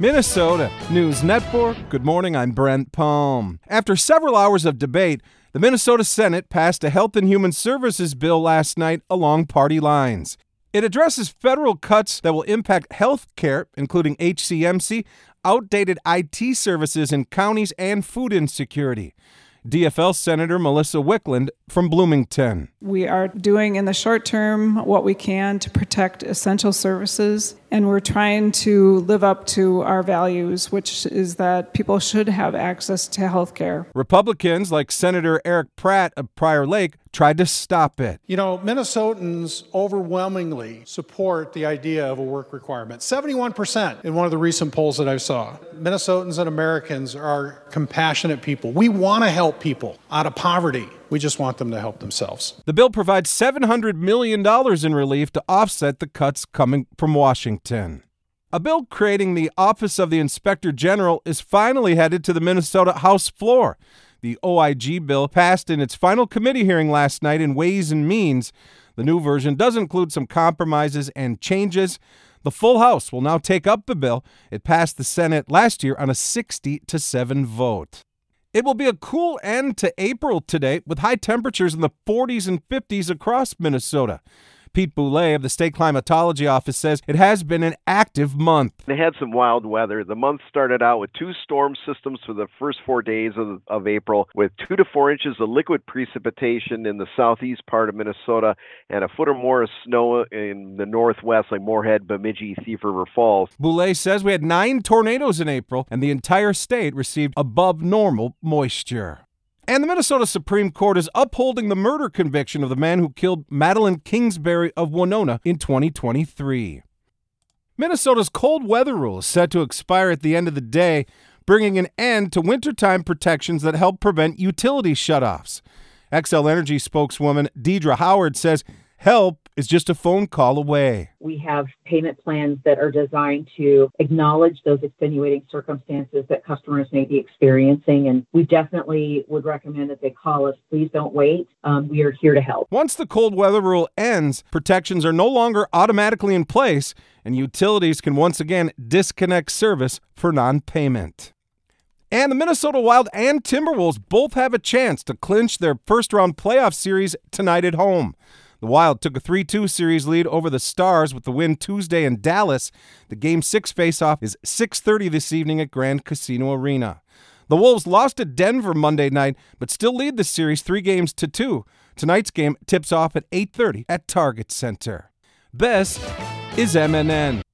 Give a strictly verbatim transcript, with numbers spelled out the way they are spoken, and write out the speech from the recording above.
Minnesota News Network. Good morning, I'm Brent Palm. After several hours of debate, the Minnesota Senate passed a Health and Human Services bill last night along party lines. It addresses federal cuts that will impact health care, including H C M C, outdated I T services in counties, and food insecurity. D F L Senator Melissa Wickland from Bloomington. We are doing in the short term what we can to protect essential services, and we're trying to live up to our values, which is that people should have access to health care. Republicans like Senator Eric Pratt of Prior Lake tried to stop it. You know, Minnesotans overwhelmingly support the idea of a work requirement. seventy-one percent in one of the recent polls that I saw. Minnesotans and Americans are compassionate people. We want to help people out of poverty. We just want them to help themselves. The bill provides seven hundred million dollars in relief to offset the cuts coming from Washington. A bill creating the Office of the Inspector General is finally headed to the Minnesota House floor. The O I G bill passed in its final committee hearing last night in Ways and Means. The new version does include some compromises and changes. The full House will now take up the bill. It passed the Senate last year on a sixty to seven vote. It will be a cool end to April today with high temperatures in the forties and fifties across Minnesota. Pete Boulay of the State Climatology Office says it has been an active month. They had some wild weather. The month started out with two storm systems for the first four days of, of April, with two to four inches of liquid precipitation in the southeast part of Minnesota and a foot or more of snow in the northwest, like Moorhead, Bemidji, Thief River Falls. Boulay says we had nine tornadoes in April, and the entire state received above normal moisture. And the Minnesota Supreme Court is upholding the murder conviction of the man who killed Madeline Kingsbury of Winona in twenty twenty-three. Minnesota's cold weather rule is set to expire at the end of the day, bringing an end to wintertime protections that help prevent utility shutoffs. Xcel Energy spokeswoman Deidre Howard says help is just a phone call away. We have payment plans that are designed to acknowledge those extenuating circumstances that customers may be experiencing, and we definitely would recommend that they call us. Please don't wait. Um, we are here to help. Once the cold weather rule ends, protections are no longer automatically in place, and utilities can once again disconnect service for non-payment. And the Minnesota Wild and Timberwolves both have a chance to clinch their first-round playoff series tonight at home. The Wild took a three two series lead over the Stars with the win Tuesday in Dallas. The Game six face-off is six thirty this evening at Grand Casino Arena. The Wolves lost to Denver Monday night, but still lead the series three games to two. Tonight's game tips off at eight thirty at Target Center. This is M N N.